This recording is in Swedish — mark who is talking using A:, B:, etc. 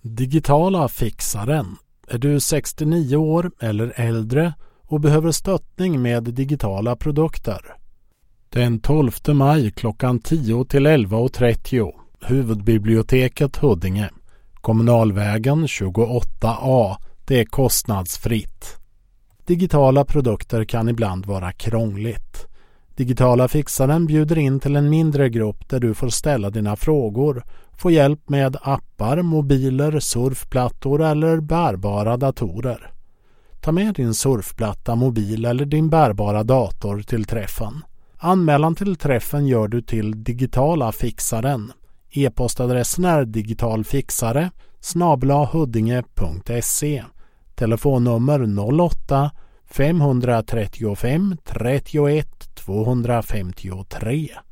A: Digitala fixaren. Är du 69 år eller äldre och behöver stöttning med digitala produkter? Den 12 maj klockan 10 till 11.30. Huvudbiblioteket Huddinge. Kommunalvägen 28A. Det är kostnadsfritt. Digitala produkter kan ibland vara krångligt. Digitala fixaren bjuder in till en mindre grupp där du får ställa dina frågor, få hjälp med appar, mobiler, surfplattor eller bärbara datorer. Ta med din surfplatta, mobil eller din bärbara dator till träffen. Anmälan till träffen gör du till Digitala fixaren. E-postadressen är digitalfixare@huddinge.se. Telefonnummer 08 535 31 253.